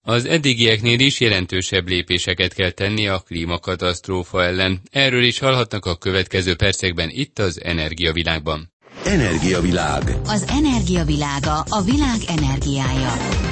Az eddigieknél is jelentősebb lépéseket kell tenni a klímakatasztrófa ellen. Erről is hallhatnak a következő percekben itt az Energiavilágban. Energiavilág. Az energiavilága a világ energiája.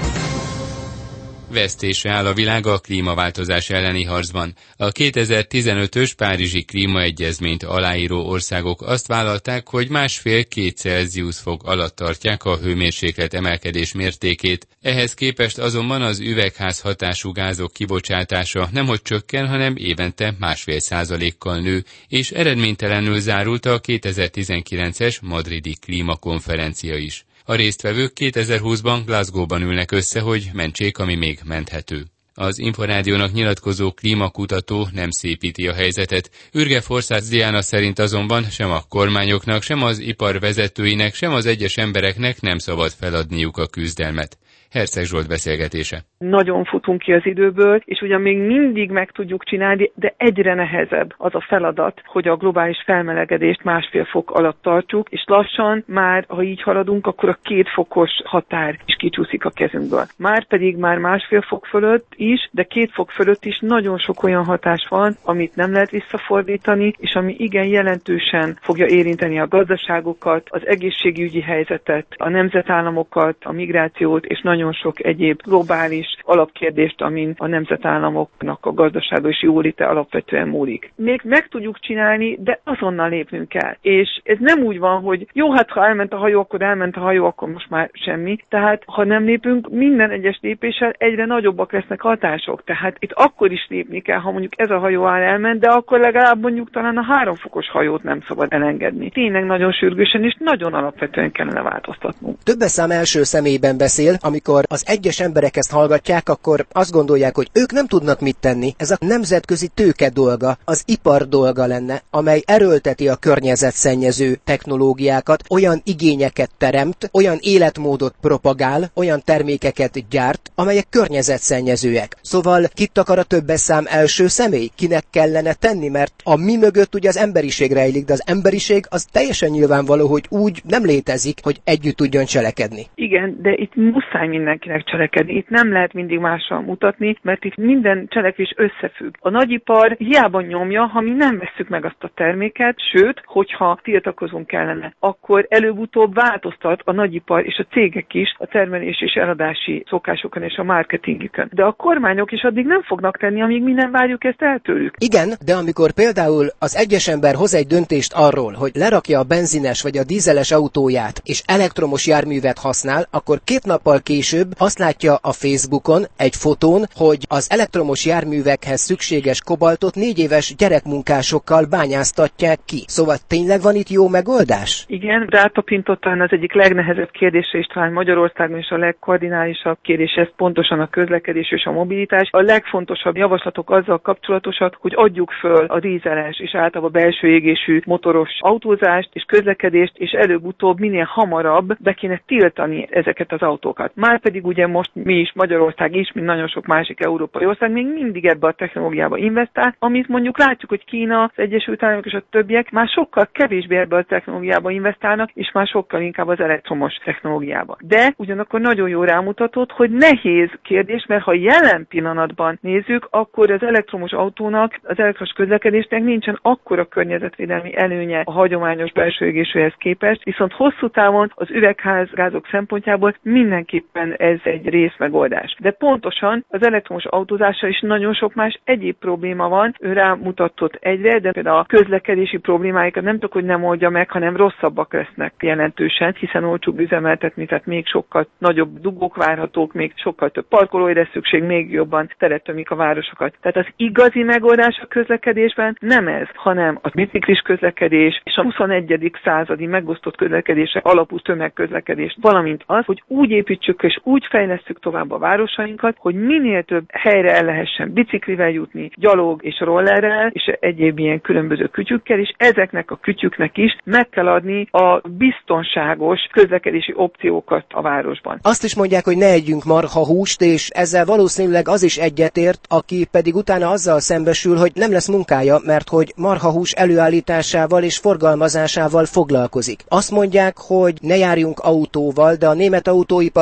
Vesztésre áll a világ a klímaváltozás elleni harcban. A 2015-ös Párizsi Klímaegyezményt aláíró országok azt vállalták, hogy 1,5-2 Celsius fok alatt tartják a hőmérséklet emelkedés mértékét. Ehhez képest azonban az üvegházhatású gázok kibocsátása nemhogy csökken, hanem évente 1,5%-kal nő, és eredménytelenül zárult a 2019-es madridi klímakonferencia is. A résztvevők 2020-ban Glasgow-ban ülnek össze, hogy mentsék, ami még menthető. Az Inforádiónak nyilatkozó klímakutató nem szépíti a helyzetet. Ürge Forszáth Diana szerint azonban sem a kormányoknak, sem az ipar vezetőinek, sem az egyes embereknek nem szabad feladniuk a küzdelmet. Herceg Zsolt beszélgetése. Nagyon futunk ki az időből, és ugyan még mindig meg tudjuk csinálni, de egyre nehezebb az a feladat, hogy a globális felmelegedést 1,5 fok alatt tartsuk, és lassan már, ha így haladunk, akkor a 2 fokos határ is kicsúszik a kezünkből. Márpedig már 1,5 fok fölött is, de 2 fok fölött is nagyon sok olyan hatás van, amit nem lehet visszafordítani, és ami igen jelentősen fogja érinteni a gazdaságokat, az egészségügyi helyzetet, a nemzetállamokat, a migrációt, és nagyon sok egyéb globális alapkérdést, amin a nemzetállamoknak a gazdasága és jóléte alapvetően múlik. Még meg tudjuk csinálni, de azonnal lépnünk kell. És ez nem úgy van, hogy jó, hát ha elment a hajó, akkor elment a hajó, akkor most már semmi. Tehát ha nem lépünk, minden egyes lépéssel egyre nagyobbak lesznek hatások. Tehát itt akkor is lépni kell, ha mondjuk ez a hajó elment, de akkor legalább mondjuk talán a 3 fokos hajót nem szabad elengedni. Tényleg nagyon sürgősen és nagyon alapvetően kellene változtatnunk. Többes szám első személyben beszél, amikor az egyes emberek ezt hallgatják, akkor azt gondolják, hogy ők nem tudnak mit tenni. Ez a nemzetközi tőke dolga, az ipar dolga lenne, amely erőlteti a környezetszennyező technológiákat, olyan igényeket teremt, olyan életmódot propagál, olyan termékeket gyárt, amelyek környezetszennyezőek. Szóval kit akar a többes szám első személy? Kinek kellene tenni? Mert a mi mögött ugye az emberiség rejlik, de az emberiség az teljesen nyilvánvaló, hogy úgy nem létezik, hogy együtt tudjon cselekedni. Igen, de itt muszáj mindenkinek cselekedni. Itt nem lehet mindig mással mutatni, mert itt minden cselekvés összefügg. A nagyipar hiába nyomja, ha mi nem vesszük meg azt a terméket, sőt, hogyha tiltakozunk kellene, akkor előbb-utóbb változtat a nagyipar és a cégek is a termelés és eladási szokásokon és a marketingükön. De a kormányok is addig nem fognak tenni, amíg mi nem várjuk ezt el tőlük. Igen, de amikor például az egyes ember hoz egy döntést arról, hogy lerakja a benzines vagy a dízeles autóját és elektromos járművet használ, akkor 2 nappal később azt látja a Facebookon egy fotón, hogy az elektromos járművekhez szükséges kobaltot 4 éves gyerekmunkásokkal bányáztatják ki. Szóval tényleg van itt jó megoldás? Igen, rátapintottan az egyik legnehezebb kérdésre is talán Magyarországon is a legkardinálisabb kérdés, ez pontosan a közlekedés és a mobilitás. A legfontosabb javaslatok azzal kapcsolatosak, hogy adjuk föl a dízeles és általában belső égésű motoros autózást és közlekedést, és előbb-utóbb minél hamarabb be kéne tiltani ezeket az autókat. Márpedig ugye most mi is, Magyarország is, mint nagyon sok másik európai ország, még mindig ebbe a technológiába investál, amit mondjuk látjuk, hogy Kína, az Egyesült Államok és a többiek már sokkal kevésbé ebbe a technológiába investálnak, és már sokkal inkább az elektromos technológiába. De ugyanakkor nagyon jó rámutatott, hogy nehéz kérdés, mert ha jelen pillanatban nézzük, akkor az elektromos autónak, az elektromos közlekedésnek nincsen akkora környezetvédelmi előnye a hagyományos belső égésűhez képest, viszont hosszú távon az üvegházgázok szempontjából mindenképpen ez egy részmegoldás. De pontosan az elektromos autózással is nagyon sok más egyéb probléma van. Ő rámutatott egyre, de például a közlekedési problémáikat nem csak, hogy nem oldja meg, hanem rosszabbak lesznek jelentősen, hiszen olcsóbb üzemeltetni, tehát még sokkal nagyobb dugók várhatók, még sokkal több parkolói lesz szükség, még jobban teletömik a városokat. Tehát az igazi megoldás a közlekedésben nem ez, hanem a biciklis közlekedés és a 21. századi megosztott közlekedésre alapú tömegközlekedés, valamint az, hogy úgy építsük és úgy fejlesszük tovább a városainkat, hogy minél több helyre el lehessen biciklivel jutni, gyalog és rollerrel, és egyéb ilyen különböző kütyükkel, és ezeknek a kütyüknek is meg kell adni a biztonságos közlekedési opciókat a városban. Azt is mondják, hogy ne együnk marhahúst, és ezzel valószínűleg az is egyetért, aki pedig utána azzal szembesül, hogy nem lesz munkája, mert hogy marhahús előállításával és forgalmazásával foglalkozik. Azt mondják, hogy ne járjunk autóval, de a német autóipartól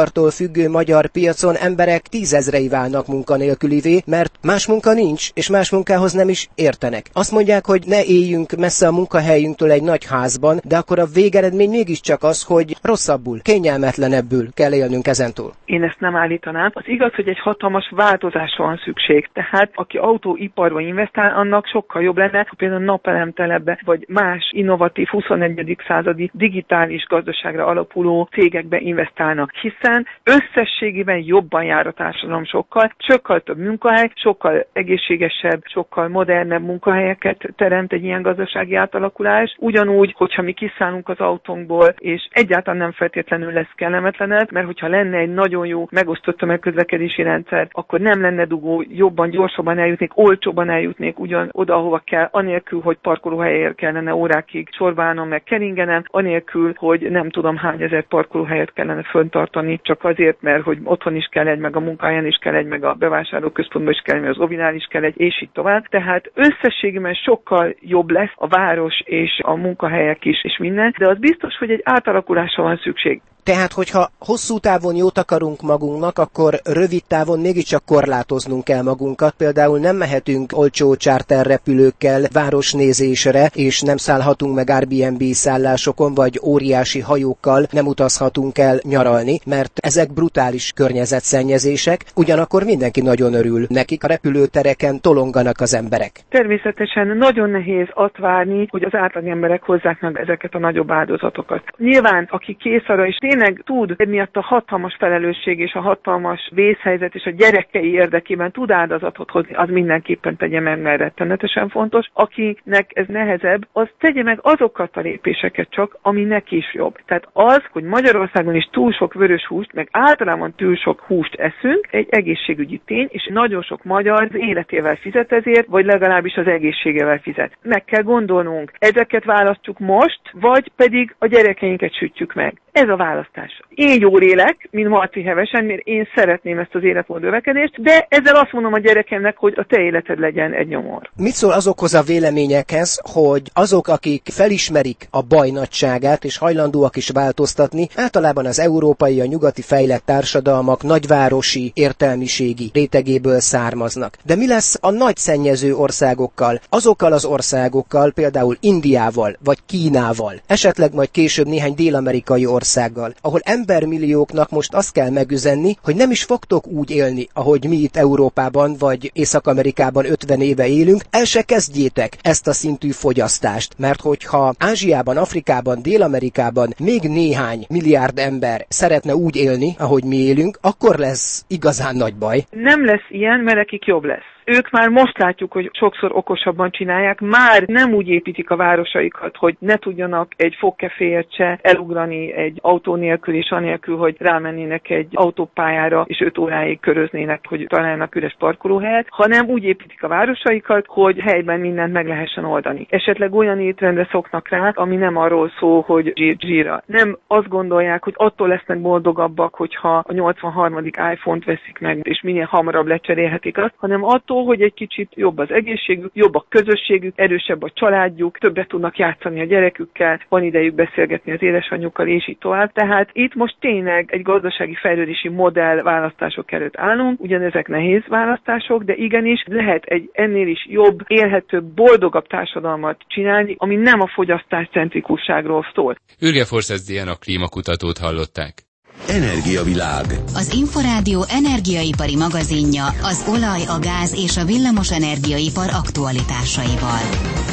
függő magyar piacon emberek 10 000-ei válnak munkanélkülivé, mert más munka nincs, és más munkához nem is értenek. Azt mondják, hogy ne éljünk messze a munkahelyünktől egy nagy házban, de akkor a végeredmény mégiscsak az, hogy rosszabbul, kényelmetlenebbül kell élnünk ezentúl. Én ezt nem állítanám. Az igaz, hogy egy hatalmas változásra van szükség. Tehát aki autóiparba investál, annak sokkal jobb lenne, ha például napelemtelepbe, vagy más innovatív 21. századi digitális gazdaságra alapuló cégekbe investálnak. Hiszen összességében jobban jár a társadalom sokkal több munkahely, sokkal egészségesebb, sokkal modernebb munkahelyeket teremt egy ilyen gazdasági átalakulás. Ugyanúgy, hogyha mi kiszállunk az autónkból, és egyáltalán nem feltétlenül lesz kellemetlenebb, mert hogyha lenne egy nagyon jó megosztott tömegközlekedési rendszer, akkor nem lenne dugó, jobban, gyorsabban eljutnék, olcsóban eljutnék ugyan oda, ahova kell, anélkül, hogy parkolóhelyért kellene órákig sorválnom, meg keringenem, anélkül, hogy nem tudom hány ezer parkolóhelyet kellene föntartani, csak azért, mert hogy otthon is kell egy, meg a munkahelyen is kell egy, meg a bevásárlóközpontban is kell, meg az ovinál is kell egy, és így tovább. Tehát összességében sokkal jobb lesz a város és a munkahelyek is, és minden, de az biztos, hogy egy átalakulásra van szükség. Tehát, hogyha hosszú távon jót akarunk magunknak, akkor rövid távon mégiscsak korlátoznunk kell magunkat. Például nem mehetünk olcsó charterrepülőkkel városnézésre, és nem szállhatunk meg Airbnb szállásokon, vagy óriási hajókkal nem utazhatunk el nyaralni, mert ezek brutális környezetszennyezések, ugyanakkor mindenki nagyon örül nekik, a repülőtereken tolonganak az emberek. Természetesen nagyon nehéz azt várni, hogy az átlag emberek hozzák meg ezeket a nagyobb áldozatokat. Nyilván, aki kész arra is tényleg tud, emiatt a hatalmas felelősség és a hatalmas vészhelyzet és a gyerekei érdekében tud áldozatot hozni, az mindenképpen tegye meg, mert rettenetesen fontos. Akinek ez nehezebb, az tegye meg azokat a lépéseket csak, ami neki is jobb. Tehát az, hogy Magyarországon is túl sok vörös húst, meg általában túl sok húst eszünk, egy egészségügyi tény, és nagyon sok magyar az életével fizet ezért, vagy legalábbis az egészségével fizet. Meg kell gondolnunk, ezeket választjuk most, vagy pedig a gyerekeinket sütjük meg. Ez a választás. Én jól élek, mint Marci Hevesen, mert én szeretném ezt az életmód növekedést, de ezzel azt mondom a gyerekemnek, hogy a te életed legyen egy nyomor. Mit szól azokhoz a véleményekhez, hogy azok, akik felismerik a baj nagyságát és hajlandóak is változtatni, általában az európai, a nyugati fejlett társadalmak nagyvárosi értelmiségi rétegéből származnak. De mi lesz a nagy szennyező országokkal, azokkal az országokkal, például Indiával vagy Kínával, esetleg majd később néhány dél-amerikai országgal, ahol embermillióknak most azt kell megüzenni, hogy nem is fogtok úgy élni, ahogy mi itt Európában vagy Észak-Amerikában 50 éve élünk, el se kezdjétek ezt a szintű fogyasztást, mert hogyha Ázsiában, Afrikában, Dél-Amerikában még néhány milliárd ember szeretne úgy élni, ahogy mi élünk, akkor lesz igazán nagy baj. Nem lesz ilyen, mert nekik jobb lesz. Ők már most látjuk, hogy sokszor okosabban csinálják, már nem úgy építik a városaikat, hogy ne tudjanak egy fogkeféért se elugrani egy autó nélkül, és anélkül, hogy rámennének egy autópályára, és 5 óráig köröznének, hogy találnak üres parkolóhelyet, hanem úgy építik a városaikat, hogy helyben mindent meg lehessen oldani. Esetleg olyan étrendre szoknak rá, ami nem arról szól, hogy zsíra. Nem azt gondolják, hogy attól lesznek boldogabbak, hogyha a 83. iPhone-t veszik meg, és minél hamarabb lecserélhetik azt, hanem attól, hogy egy kicsit jobb az egészségük, jobb a közösségük, erősebb a családjuk, többet tudnak játszani a gyerekükkel, van idejük beszélgetni az édesanyjukkal, és így tovább. Tehát itt most tényleg egy gazdasági fejlődési modell választások előtt állunk, ugyanezek nehéz választások, de igenis lehet egy ennél is jobb, élhetőbb, boldogabb társadalmat csinálni, ami nem a fogyasztáscentrikusságról szól. Ürge Forszesz Diana klímakutatót hallották. Energiavilág. Az Inforádió energiaipari magazinja az olaj, a gáz és a villamos energiaipar aktualitásaival.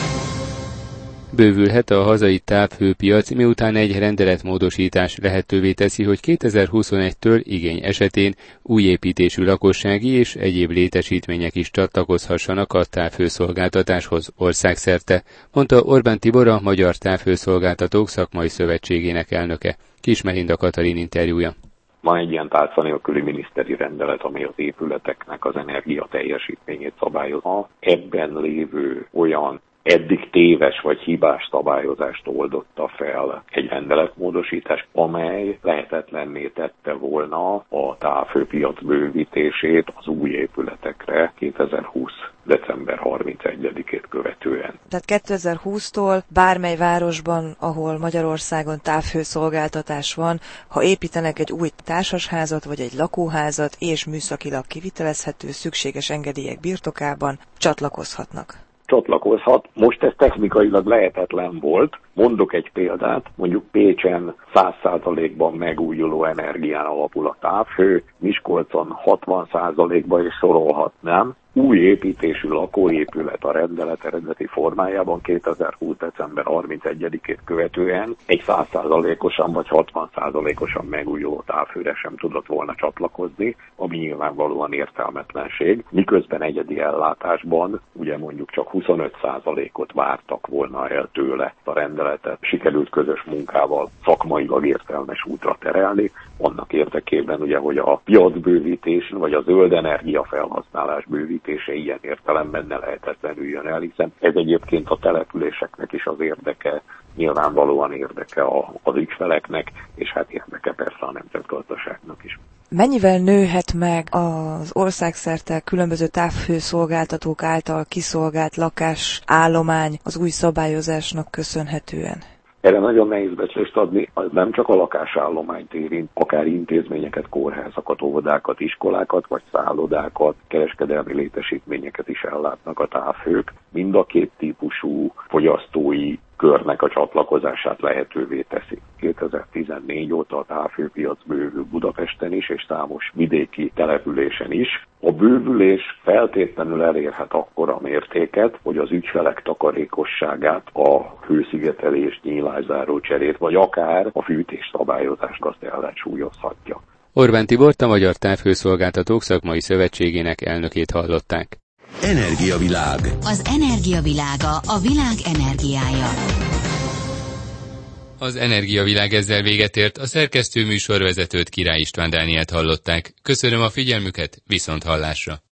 Bővülhet a hazai távhőpiac, miután egy rendeletmódosítás lehetővé teszi, hogy 2021-től igény esetén új építésű lakossági és egyéb létesítmények is csatlakozhassanak a távhőszolgáltatáshoz országszerte, mondta Orbán Tibor, a Magyar Távhőszolgáltatók Szakmai Szövetségének elnöke. Kis Melinda Katalin interjúja. Van egy ilyen tárca nélküli miniszteri rendelet, ami az épületeknek az energia teljesítményét szabályozza. Ebben lévő olyan eddig téves vagy hibás szabályozást oldotta fel egy rendeletmódosítás, amely lehetetlenné tette volna a távhőpiac bővítését az új épületekre 2020. december 31-ét követően. Tehát 2020-tól bármely városban, ahol Magyarországon távhőszolgáltatás van, ha építenek egy új társasházat vagy egy lakóházat és műszakilag kivitelezhető szükséges engedélyek birtokában, csatlakozhatnak. Csatlakozhat. Most ez technikailag lehetetlen volt. Mondok egy példát, mondjuk Pécsen 100%-ban megújuló energián alapul a távhő, Miskolcon 60%-ban is sorolhatnám. Új építésű lakóépület a rendelet eredeti formájában 2020. december 31-ét követően egy 100%-osan vagy 60%-osan megújuló távhőre sem tudott volna csatlakozni, ami nyilvánvalóan értelmetlenség, miközben egyedi ellátásban ugye mondjuk csak 25%-ot vártak volna el tőle a rendeletet. Sikerült közös munkával szakmailag értelmes útra terelni, annak érdekében ugye, hogy a piacbővítés vagy a zöld energia felhasználás bővítése ilyen értelemben ne lehetetlenüljön el, hiszen ez egyébként a településeknek is az érdeke, nyilvánvalóan érdeke az ügyfeleknek, és hát érdeke persze a nemzetgazdaságnak is. Mennyivel nőhet meg az országszerte különböző távhőszolgáltatók által kiszolgált lakásállomány az új szabályozásnak köszönhetően? Erre nagyon nehéz becslést adni, az nem csak a lakásállományt érint, akár intézményeket, kórházakat, óvodákat, iskolákat, vagy szállodákat, kereskedelmi létesítményeket is ellátnak a távhők. Mind a két típusú fogyasztói körnek a csatlakozását lehetővé teszi. 2014 óta a távhőpiac bővül Budapesten is, és számos vidéki településen is. A bővülés feltétlenül elérhet akkora mértéket, hogy az ügyfelek takarékosságát, a hőszigetelés, nyílászáró cserét, vagy akár a fűtés szabályozást azt ellensúlyozhatja. Orbán Tibort, a Magyar Távhőszolgáltatók Szakmai Szövetségének elnökét hallották. Energiavilág. Az energiavilága, a világ energiája. Az Energiavilág ezzel véget ért, a szerkesztő műsorvezetőt, Király István Dánielt hallották. Köszönöm a figyelmüket, viszont hallásra!